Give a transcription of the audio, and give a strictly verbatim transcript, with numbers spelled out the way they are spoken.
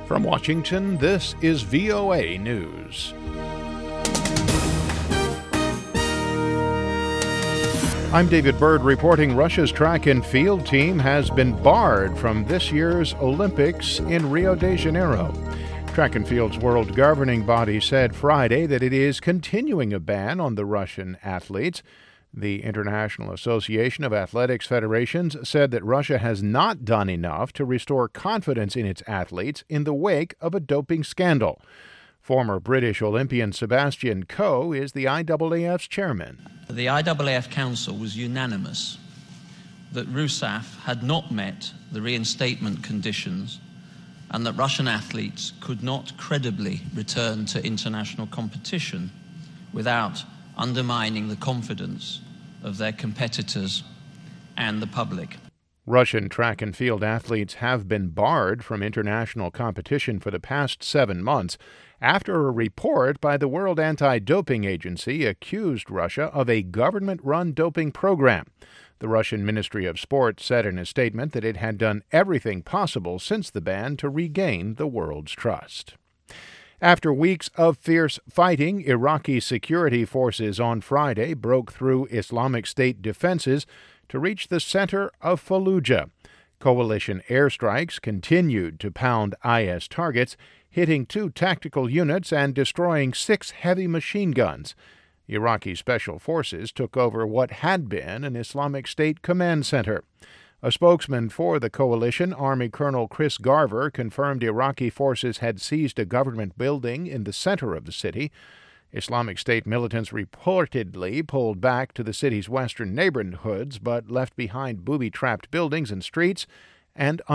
From Washington, this is V O A News. I'm David Byrd reporting Russia's track and field team has been barred from this year's Olympics in Rio de Janeiro. Track and Field's world governing body said Friday that it is continuing a ban on the Russian athletes. The International Association of Athletics Federations said that Russia has not done enough to restore confidence in its athletes in the wake of a doping scandal. Former British Olympian Sebastian Coe is the I A A F's chairman. The I A A F Council was unanimous that RUSAF had not met the reinstatement conditions and that Russian athletes could not credibly return to international competition without undermining the confidence of their competitors and the public. Russian track and field athletes have been barred from international competition for the past seven months after a report by the World Anti-Doping Agency accused Russia of a government-run doping program. The Russian Ministry of Sport said in a statement that it had done everything possible since the ban to regain the world's trust. After weeks of fierce fighting, Iraqi security forces on Friday broke through Islamic State defenses to reach the center of Fallujah. Coalition airstrikes continued to pound I S targets, hitting two tactical units and destroying six heavy machine guns. Iraqi special forces took over what had been an Islamic State command center. A spokesman for the coalition, Army Colonel Chris Garver, confirmed Iraqi forces had seized a government building in the center of the city. Islamic State militants reportedly pulled back to the city's western neighborhoods but left behind booby-trapped buildings and streets and